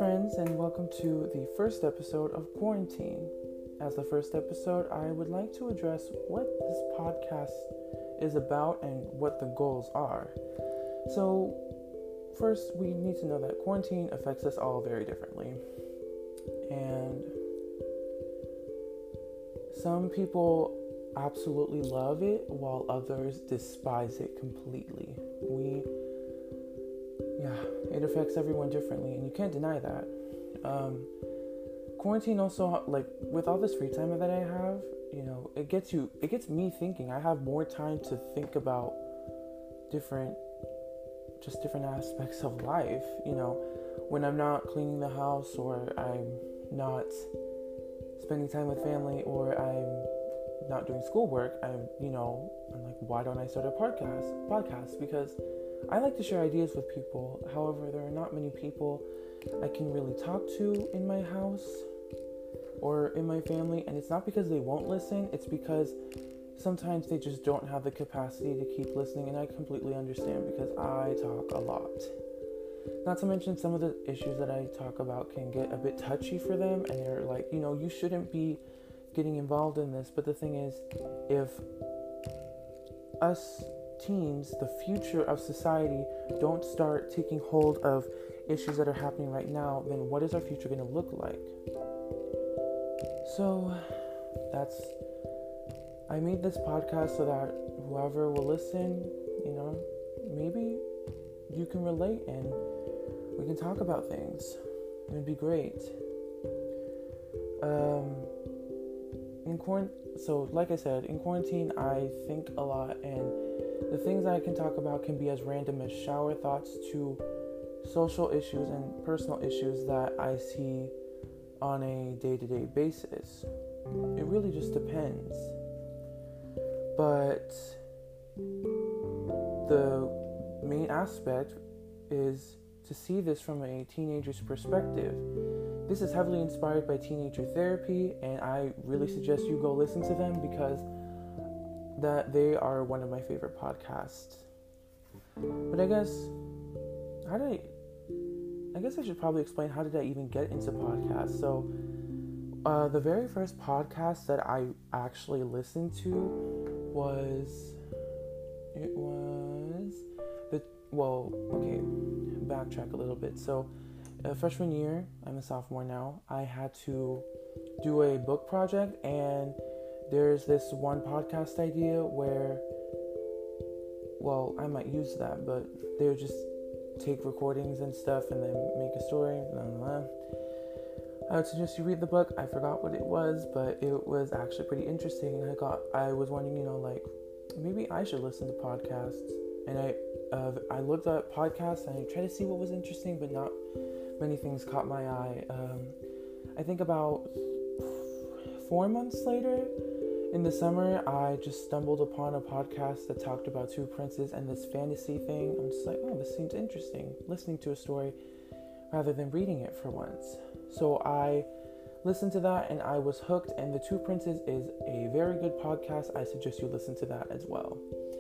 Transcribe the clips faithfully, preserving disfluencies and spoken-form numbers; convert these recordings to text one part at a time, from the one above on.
friends, and welcome to the first episode of Quarantine. As the first episode, I would like to address what this podcast is about and what the goals are. So, first, we need to know that quarantine affects us all very differently. And some people absolutely love it, while others despise it completely. We Yeah, it affects everyone differently, and you can't deny that. Um, quarantine also, like, with all this free time that I have, you know, it gets you, it gets me thinking. I have more time to think about different, just different aspects of life, you know, when I'm not cleaning the house, or I'm not spending time with family, or I'm not doing schoolwork. I'm, you know, I'm like, why don't I start a podcast? Podcast because I like to share ideas with people. However, there are not many people I can really talk to in my house or in my family, and it's not because they won't listen. It's because sometimes they just don't have the capacity to keep listening, and I completely understand because I talk a lot. Not to mention, some of the issues that I talk about can get a bit touchy for them, and they're like, you know, you shouldn't be getting involved in this. But the thing is, if us teens, the future of society, don't start taking hold of issues that are happening right now, then what is our future going to look like? So that's, I made this podcast so that whoever will listen, you know, maybe you can relate and we can talk about things. It would be great. Um, in quarantine, so like I said, in quarantine, I think a lot, and the things I can talk about can be as random as shower thoughts to social issues and personal issues that I see on a day-to-day basis. It really just depends. But the main aspect is to see this from a teenager's perspective. This is heavily inspired by Teenager Therapy, and I really suggest you go listen to them because that they are one of my favorite podcasts. But I guess, how did I, I guess I should probably explain how did I even get into podcasts. So, uh, the very first podcast that I actually listened to was, it was, the, well, okay, backtrack a little bit. So, uh, freshman year, I'm a sophomore now, I had to do a book project, and there's this one podcast idea where, well, I might use that, but they would just take recordings and stuff and then make a story. Blah, blah, blah. I would suggest you read the book. I forgot what it was, but it was actually pretty interesting. And I got, I was wondering, you know, like, maybe I should listen to podcasts. And I, uh, I looked at podcasts and I tried to see what was interesting, but not many things caught my eye. Um, I think about four months later, in the summer, I just stumbled upon a podcast that talked about two princes and this fantasy thing. I'm just like, oh, this seems interesting, listening to a story rather than reading it for once. So I listened to that and I was hooked, and The Two Princes is a very good podcast. I suggest you listen to that as well.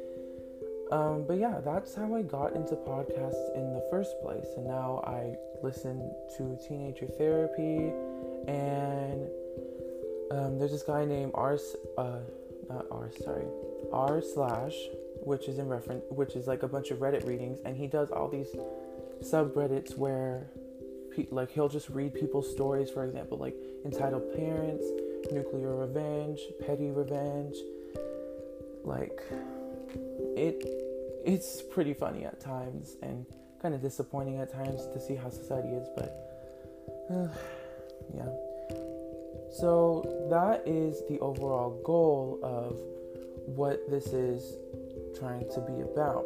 Um, but yeah, that's how I got into podcasts in the first place. And now I listen to Teenager Therapy, and Um, there's this guy named R, uh, not R, sorry, R slash, which is in reference, which is like a bunch of Reddit readings, and he does all these subreddits where, pe- like, he'll just read people's stories, for example, like Entitled Parents, Nuclear Revenge, Petty Revenge, like, it, it's pretty funny at times, and kind of disappointing at times to see how society is, but, uh, yeah. So that is the overall goal of what this is trying to be about.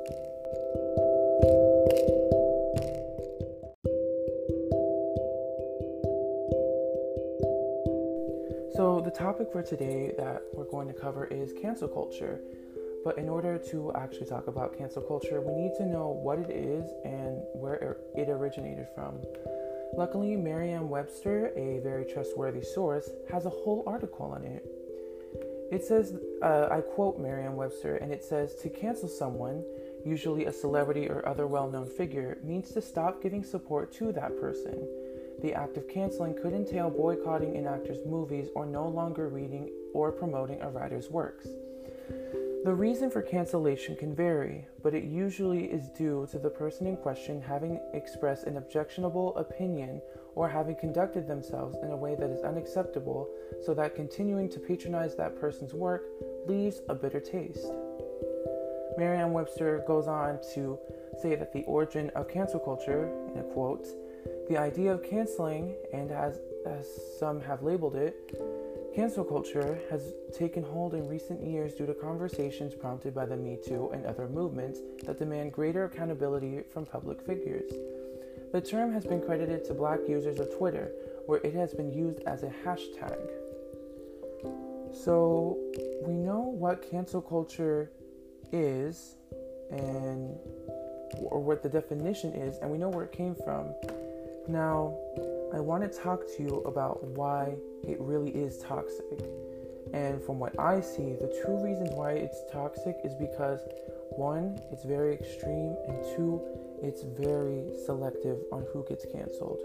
So the topic for today that we're going to cover is cancel culture. But in order to actually talk about cancel culture, we need to know what it is and where it originated from. Luckily, Merriam-Webster, a very trustworthy source, has a whole article on it. It says, uh, I quote Merriam-Webster, and it says, to cancel someone, usually a celebrity or other well-known figure, means to stop giving support to that person. the act of canceling could entail boycotting an actor's movies or no longer reading or promoting a writer's works. The reason for cancellation can vary, but it usually is due to the person in question having expressed an objectionable opinion or having conducted themselves in a way that is unacceptable, so that continuing to patronize that person's work leaves a bitter taste. Merriam-Webster goes on to say that the origin of cancel culture, in a quote, the idea of canceling, and as, as some have labeled it, cancel culture has taken hold in recent years due to conversations prompted by the Me Too and other movements that demand greater accountability from public figures. The term has been credited to Black users of Twitter, where it has been used as a hashtag. So we know what cancel culture is, and or what the definition is, and we know where it came from. Now, I want to talk to you about why it really is toxic. And from what I see, the two reasons why it's toxic is because, one, it's very extreme, and two, it's very selective on who gets canceled.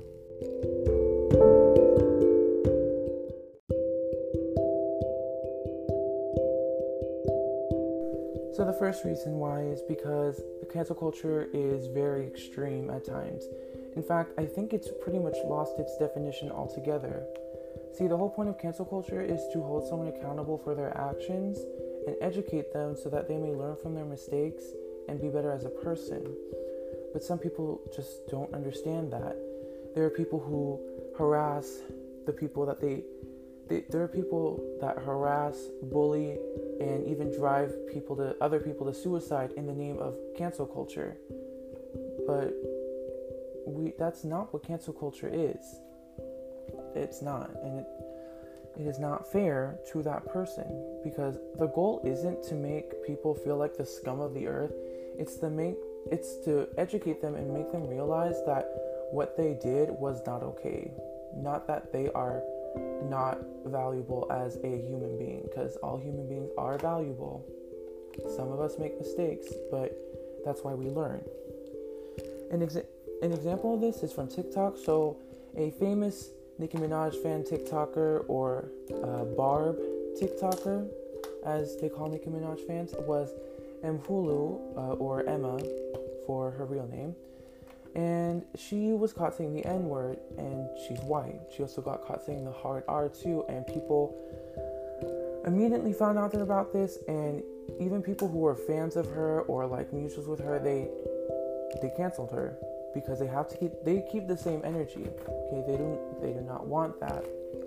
So the first reason why is because the cancel culture is very extreme at times. In fact, I think it's pretty much lost its definition altogether. See, the whole point of cancel culture is to hold someone accountable for their actions and educate them so that they may learn from their mistakes and be better as a person. But some people just don't understand that. There are people who harass the people that they, they there are people that harass, bully, and even drive people to other people to suicide in the name of cancel culture. But we that's not what cancel culture is. It's not, and it it is not fair to that person, because the goal isn't to make people feel like the scum of the earth. It's to make it's to educate them and make them realize that what they did was not okay. Not that they are not valuable as a human being, because all human beings are valuable. Some of us make mistakes, but that's why we learn. An, exa- an example of this is from TikTok. So a famous Nicki Minaj fan TikToker, or uh, Barb TikToker, as they call Nicki Minaj fans, was Mhulu, uh, or Emma for her real name. And she was caught saying the N-word, and she's white. She also got caught saying the hard R too, and people immediately found out about this, and even people who were fans of her or like mutuals with her, they they canceled her because they have to keep they keep the same energy. Okay, they don't they do not want that.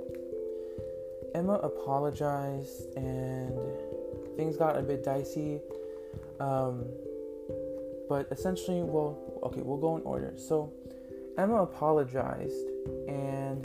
Emma apologized, and things got a bit dicey. Um, but essentially, well, okay, we'll go in order. So Emma apologized, and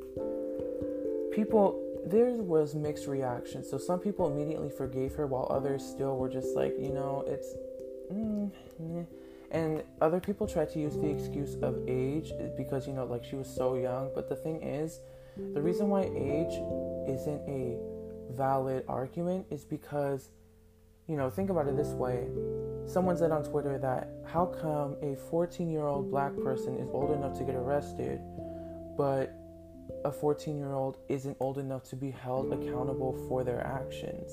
people, there was mixed reactions. So some people immediately forgave her, while others still were just like, you know, it's, mm, meh. And other people tried to use the excuse of age because, you know, like she was so young. But the thing is, the reason why age isn't a valid argument is because, you know, think about it this way. Someone said on Twitter that how come a fourteen-year-old black person is old enough to get arrested, but a fourteen-year-old isn't old enough to be held accountable for their actions?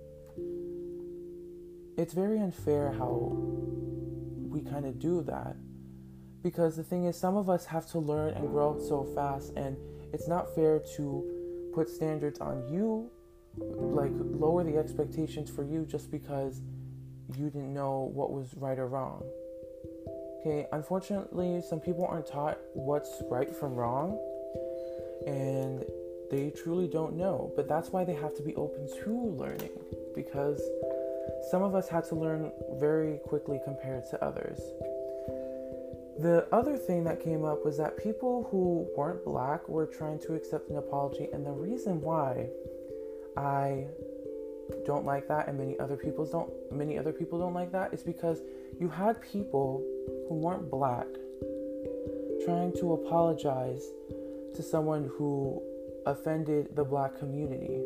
It's very unfair how we kind of do that, because the thing is, some of us have to learn and grow so fast, and it's not fair to put standards on you, like lower the expectations for you just because you didn't know what was right or wrong. Okay, unfortunately, some people aren't taught what's right from wrong, and they truly don't know. But that's why they have to be open to learning, because some of us had to learn very quickly compared to others. The other thing that came up was that people who weren't black were trying to accept an apology, and the reason why I don't like that, and many other people don't many other people don't like that, is because you had people who weren't black trying to apologize to someone who offended the black community.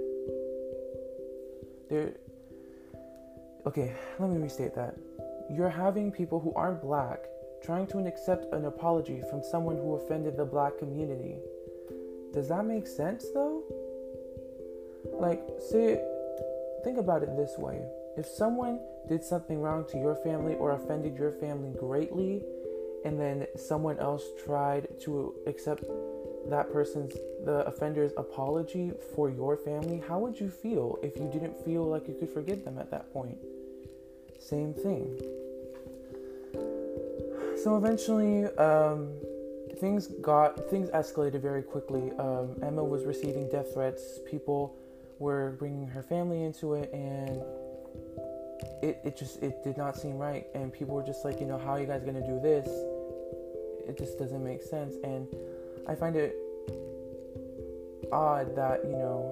There okay, let me restate that. You're having people who aren't black trying to accept an apology from someone who offended the black community. Does that make sense though? Like, say, think about it this way. If someone did something wrong to your family or offended your family greatly, and then someone else tried to accept that person's, the offender's apology for your family, how would you feel if you didn't feel like you could forgive them at that point? Same thing. So eventually, um, things got, things escalated very quickly. Um, Emma was receiving death threats. People were bringing her family into it, and it, it just, it did not seem right. And people were just like, you know, how are you guys going to do this? It just doesn't make sense. And I find it odd that, you know,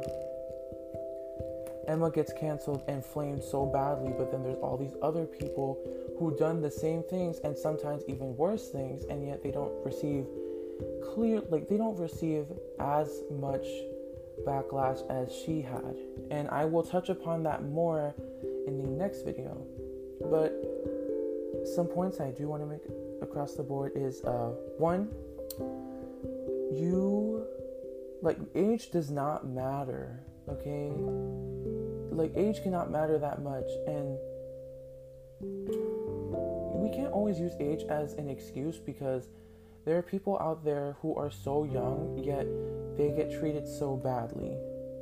Emma gets canceled and flamed so badly, but then there's all these other people who done the same things and sometimes even worse things, and yet they don't receive clear, like they don't receive as much backlash as she had. And I will touch upon that more in the next video. But some points I do want to make across the board is uh one, you like age does not matter, okay? Like age cannot matter that much, and we can't always use age as an excuse, because there are people out there who are so young yet they get treated so badly.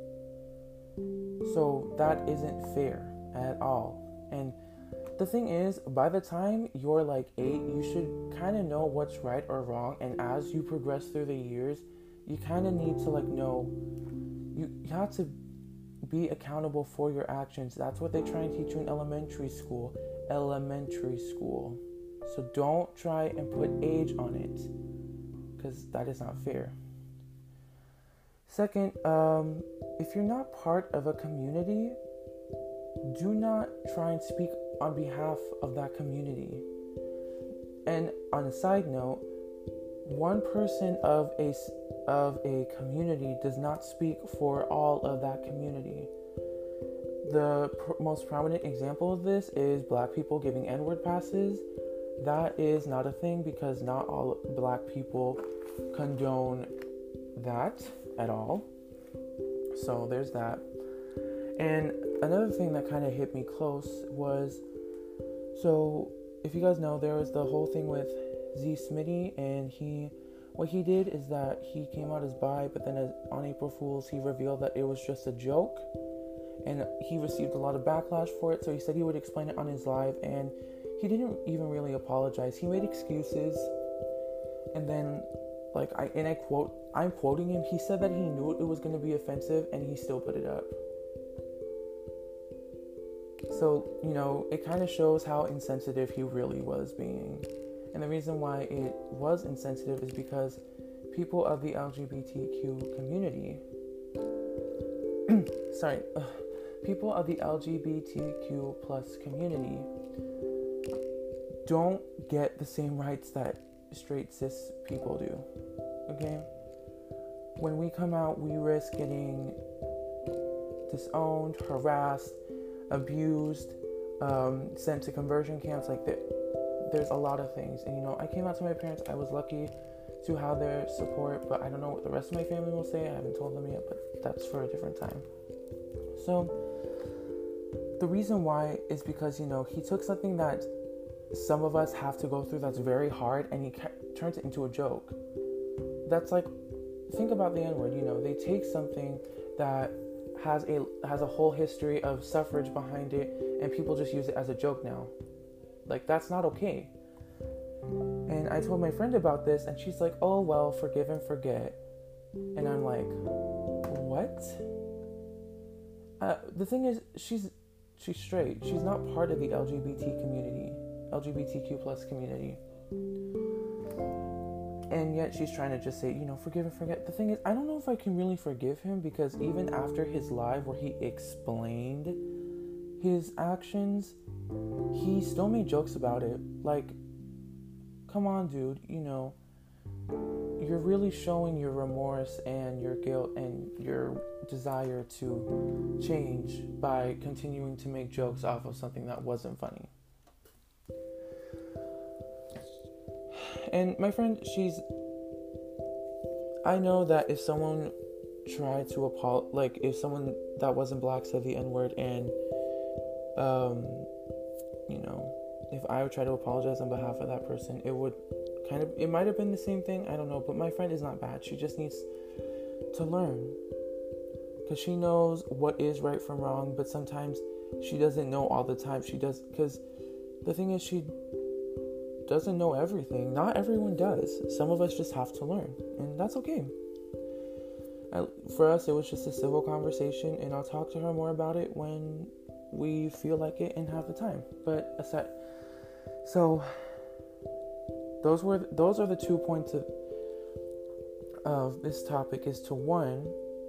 So that isn't fair at all. And the thing is, by the time you're like eight, you should kind of know what's right or wrong. And as you progress through the years, you kind of need to like know, you, you have to be accountable for your actions. That's what they try and teach you in elementary school. Elementary school. So don't try and put age on it, because that is not fair. Second, um, if you're not part of a community, do not try and speak on behalf of that community. And on a side note, one person of a of a community does not speak for all of that community. The pr- most prominent example of this is black people giving N-word passes. That is not a thing, because not all black people condone that at all. So there's that. And another thing that kind of hit me close was, so if you guys know, there was the whole thing with Z Smitty, and he, what he did is that he came out as bi, but then as, on April Fool's, he revealed that it was just a joke, and he received a lot of backlash for it. So he said he would explain it on his live, and he didn't even really apologize. He made excuses, and then, like, I and I quote, I'm quoting him, he said that he knew it was going to be offensive, and he still put it up. So, you know, it kind of shows how insensitive he really was being. And the reason why it was insensitive is because people of the L G B T Q community, sorry, ugh, people of the L G B T Q plus community don't get the same rights that straight cis people do, okay? When we come out, we risk getting disowned, harassed, abused, um, sent to conversion camps. Like that, there's a lot of things. And you know, I came out to my parents. I was lucky to have their support, but I don't know what the rest of my family will say. I haven't told them yet, but that's for a different time. So the reason why is because, you know, he took something that some of us have to go through that's very hard, and he ca- turns it into a joke. That's like, think about the N-word. You know, they take something that has a has a whole history of suffrage behind it, and people just use it as a joke now. Like, that's not okay. And I told my friend about this, and she's like, oh well, forgive and forget. And I'm like, what? Uh, the thing is, she's she's straight. She's not part of the L G B T community, L G B T Q plus community. And yet she's trying to just say, you know, forgive and forget. The thing is, I don't know if I can really forgive him, because even after his live where he explained his actions, he still made jokes about it. Like, come on, dude, you know, you're really showing your remorse and your guilt and your desire to change by continuing to make jokes off of something that wasn't funny. and my friend, she's, I know that if someone tried to apologize, like, if someone that wasn't black said the N-word, and, um, you know, if I would try to apologize on behalf of that person, it would kind of, it might have been the same thing, I don't know, but my friend is not bad. She just needs to learn, because she knows what is right from wrong, but sometimes she doesn't know all the time. She does, because the thing is, she doesn't know everything. Not everyone does. Some of us just have to learn, and that's okay. I, for us, it was just a civil conversation, and I'll talk to her more about it when we feel like it and have the time. But aside, so those were those are the two points of of this topic. Is to one,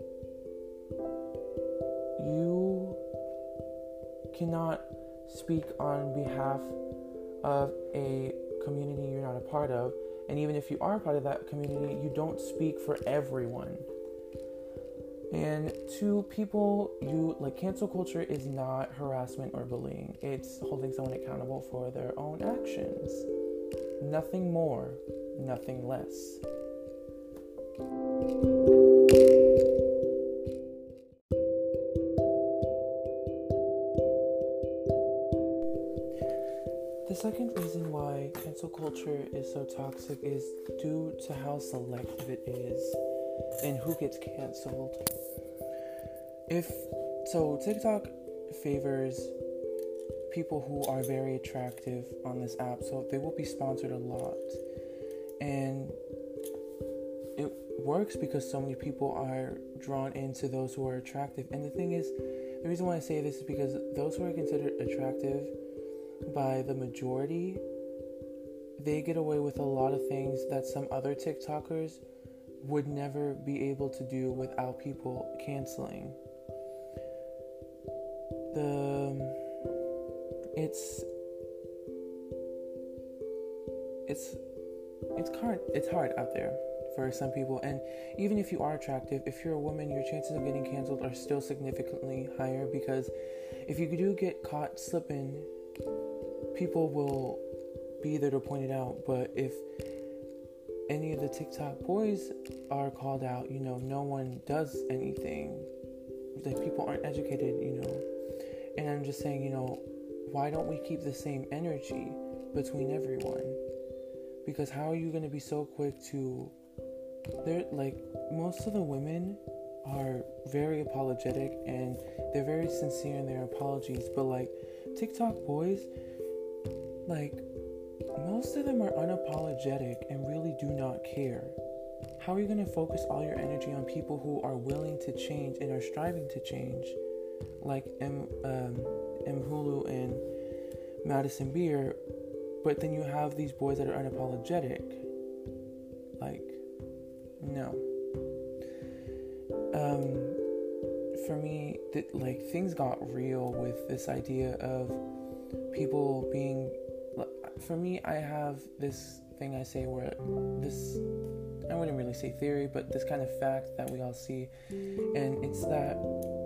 you cannot speak on behalf of a community you're not a part of, and even if you are a part of that community, you don't speak for everyone. And to people, you like, cancel culture is not harassment or bullying. It's holding someone accountable for their own actions. Nothing more, nothing less. The second reason why cancel culture is so toxic is due to how selective it is and who gets canceled. If so, TikTok favors people who are very attractive on this app, so they will be sponsored a lot, and it works because so many people are drawn into those who are attractive. And the thing is, the reason why I say this is because those who are considered attractive by the majority, they get away with a lot of things that some other TikTokers would never be able to do without people canceling. The it's it's it's hard it's hard out there for some people, and even if you are attractive, if you're a woman, your chances of getting canceled are still significantly higher, because if you do get caught slipping, people will be there to point it out. But if any of the TikTok boys are called out, you know, no one does anything. Like, people aren't educated, you know. And I'm just saying, you know, why don't we keep the same energy between everyone? Because how are you going to be so quick to... They're like, most of the women are very apologetic, and they're very sincere in their apologies. But, like, TikTok boys, like, most of them are unapologetic and really do not care. How are you going to focus all your energy on people who are willing to change and are striving to change, like M, um, M. Hulu and Madison Beer, but then you have these boys that are unapologetic? Like, no. Um, for me, th- like, things got real with this idea of people being... For me, I have this thing I say where this, I wouldn't really say theory, but this kind of fact that we all see, and it's that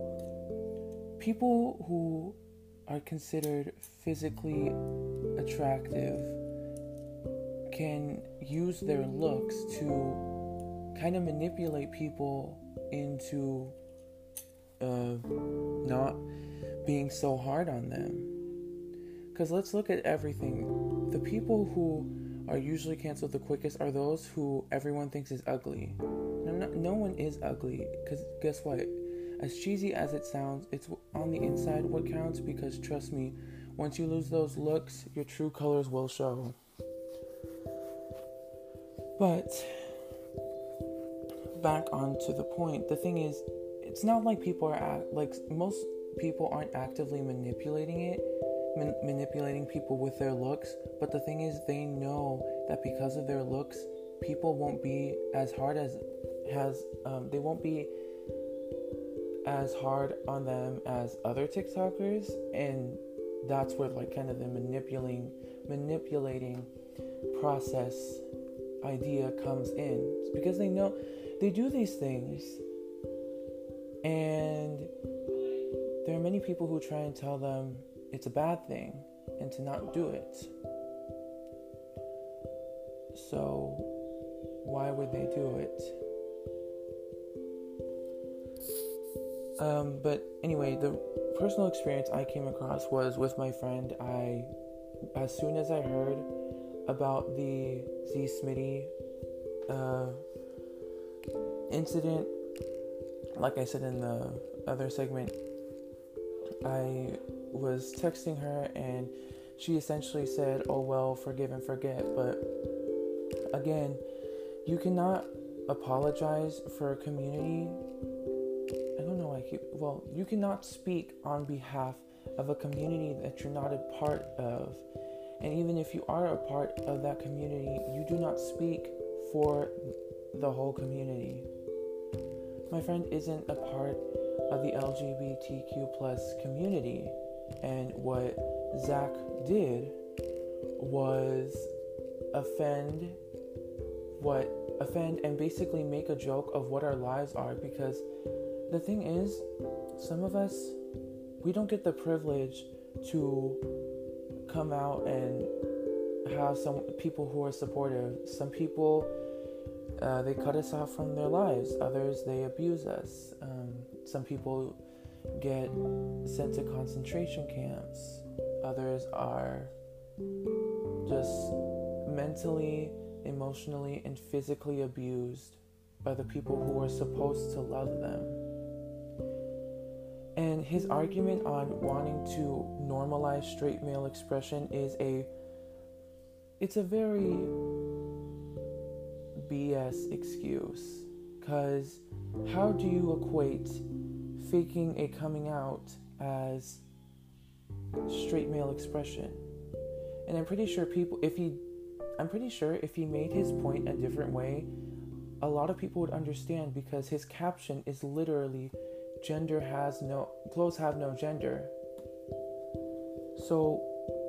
people who are considered physically attractive can use their looks to kind of manipulate people into uh, not being so hard on them. Because let's look at everything. The people who are usually canceled the quickest are those who everyone thinks is ugly. Not, no one is ugly, because guess what? As cheesy as it sounds, it's on the inside what counts, because trust me, once you lose those looks, your true colors will show. But back on to the point, the thing is, it's not like people are act, like most people aren't actively manipulating it, man- manipulating people with their looks. But the thing is, they know that because of their looks, people won't be as hard as has um, they won't be as hard on them as other TikTokers, and that's where like kind of the manipulating manipulating process idea comes in, it's because they know they do these things, and there are many people who try and tell them it's a bad thing and to not do it. So why would they do it? Um, but anyway, the personal experience I came across was with my friend. I, as soon as I heard about the Z Smitty uh, incident, like I said in the other segment, I was texting her and she essentially said, oh well, forgive and forget. But again, you cannot apologize for a community. I don't know why I keep, well, you cannot speak on behalf of a community that you're not a part of. And even if you are a part of that community, you do not speak for the whole community. My friend isn't a part of the L G B T Q plus community. And what Zach did was offend what offend and basically make a joke of what our lives are, because the thing is, some of us, we don't get the privilege to come out and have some people who are supportive. Some people, uh, they cut us off from their lives. Others, they abuse us. Um, some people get sent to concentration camps. Others are just mentally, emotionally, and physically abused by the people who are supposed to love them. And his argument on wanting to normalize straight male expression is a, it's a very B S excuse. Because how do you equate faking a coming out as straight male expression? And I'm pretty sure people, if he, I'm pretty sure if he made his point a different way, a lot of people would understand, because his caption is literally, gender has no, clothes have no gender. So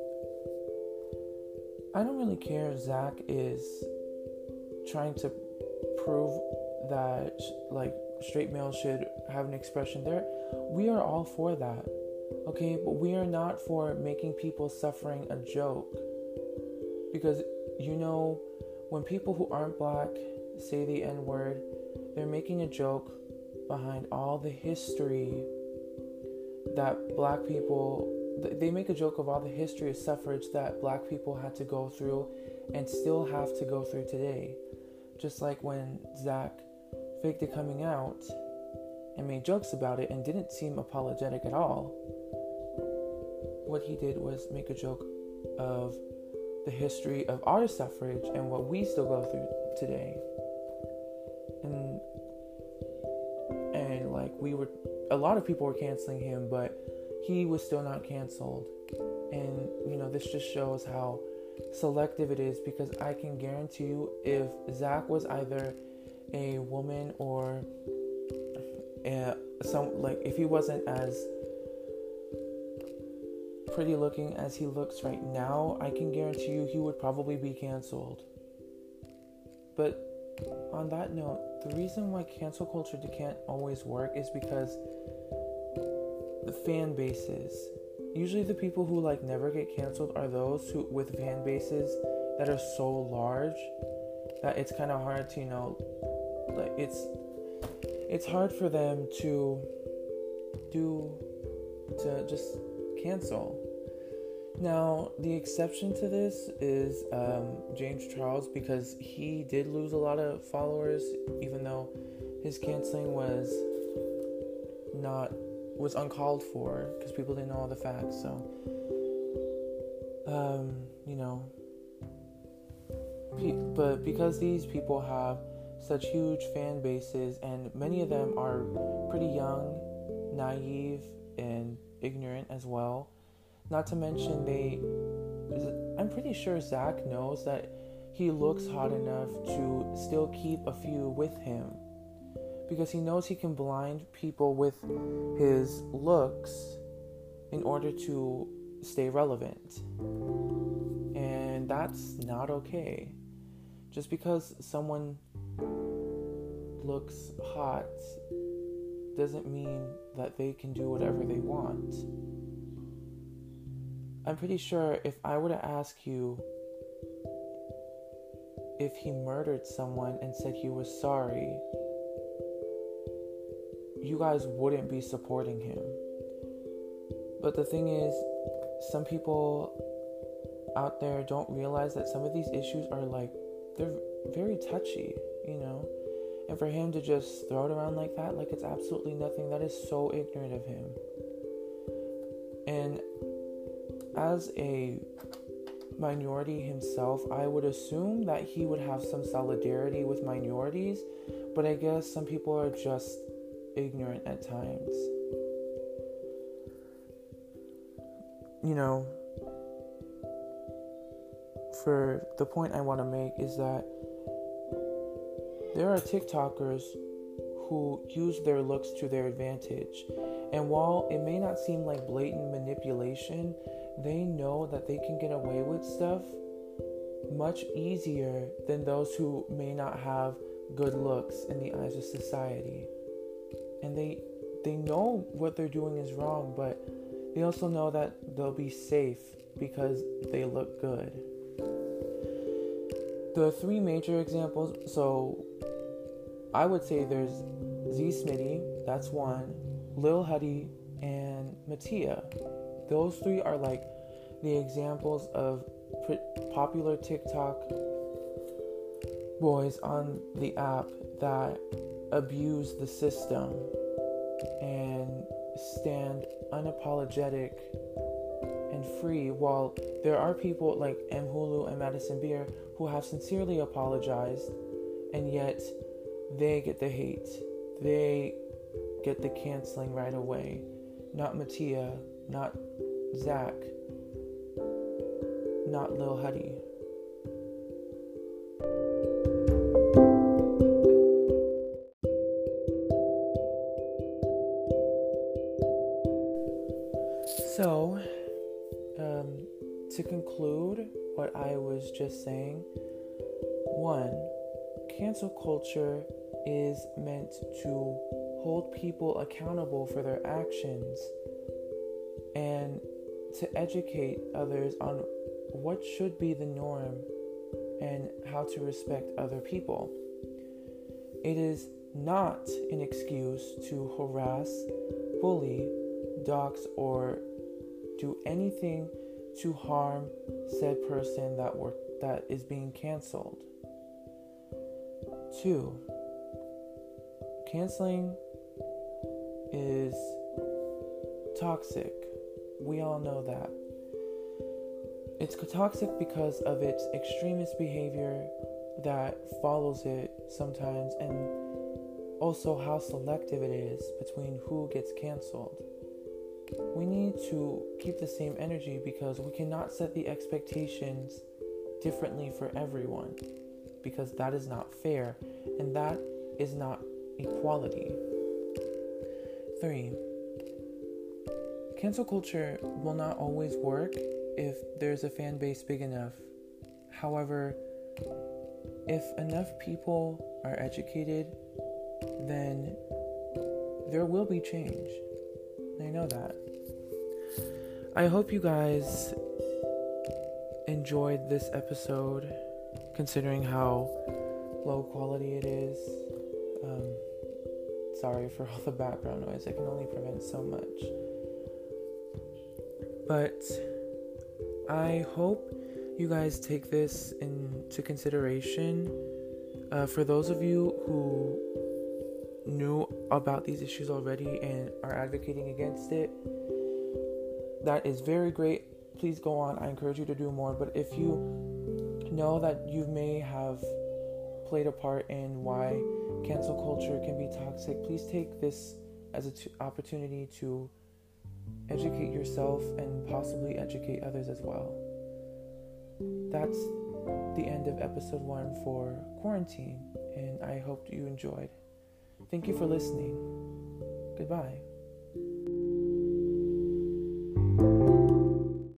I don't really care if Zach is trying to prove that like straight males should have an expression there. We are all for that, okay? But we are not for making people suffering a joke. Because, you know, when people who aren't black say the N-word, they're making a joke behind all the history that black people, they make a joke of all the history of suffrage that black people had to go through and still have to go through today. Just like when Zach faked it coming out and made jokes about it and didn't seem apologetic at all, what he did was make a joke of the history of our suffrage and what we still go through today. And and like we were, a lot of people were canceling him, but he was still not canceled. And you know, this just shows how selective it is, because I can guarantee you, if Zach was either a woman or a, some like if he wasn't as pretty looking as he looks right now, I can guarantee you he would probably be canceled. But on that note, the reason why cancel culture can't always work is because the fan bases. Usually the people who like never get canceled are those who with fan bases that are so large that it's kind of hard to, you know, like it's it's hard for them to do to just cancel. Now, the exception to this is um, James Charles, because he did lose a lot of followers, even though his canceling was not was uncalled for, because people didn't know all the facts. So, um, you know, pe- but because these people have such huge fan bases, and many of them are pretty young, naive, and ignorant as well. Not to mention they, I'm pretty sure Zach knows that he looks hot enough to still keep a few with him, because he knows he can blind people with his looks in order to stay relevant. And that's not okay. Just because someone looks hot doesn't mean that they can do whatever they want. I'm pretty sure if I were to ask you, if he murdered someone and said he was sorry, you guys wouldn't be supporting him. But the thing is, some people out there don't realize that some of these issues are like, they're very touchy, you know? And for him to just throw it around like that, like it's absolutely nothing, that is so ignorant of him. And as a minority himself, I would assume that he would have some solidarity with minorities, but I guess some people are just ignorant at times. You know, for the point I want to make is that there are TikTokers who use their looks to their advantage. And while it may not seem like blatant manipulation, they know that they can get away with stuff much easier than those who may not have good looks in the eyes of society. And they they know what they're doing is wrong, but they also know that they'll be safe because they look good. The three major examples, so I would say there's Z Smitty, that's one, Lil Huddy, and Mattia. Those three are like the examples of p- popular TikTok boys on the app that abuse the system and stand unapologetic and free, while there are people like M. Hulu and Madison Beer who have sincerely apologized, and yet they get the hate. They get the canceling right away. Not Mattia, not Zach, not Lil Huddy. So, um, to conclude what I was just saying, one, cancel culture is meant to hold people accountable for their actions and to educate others on what should be the norm and how to respect other people. It is not an excuse to harass, bully, dox, or do anything to harm said person that were that is being canceled. Two, canceling is toxic. We all know that. It's toxic because of its extremist behavior that follows it sometimes, and also how selective it is between who gets canceled. We need to keep the same energy because we cannot set the expectations differently for everyone, because that is not fair and that is not equality. Three, cancel culture will not always work if there's a fan base big enough. However, if enough people are educated, then there will be change. I know that. I hope you guys enjoyed this episode, considering how low quality it is. Um, sorry for all the background noise. I can only prevent so much. But I hope you guys take this into consideration. Uh, for those of you who knew about these issues already and are advocating against it, that is very great. Please go on. I encourage you to do more. But if you know that you may have played a part in why cancel culture can be toxic, please take this as an t- opportunity to educate yourself and possibly educate others as well. That's the end of episode one for Quarantine, and I hope you enjoyed. Thank you for listening. Goodbye.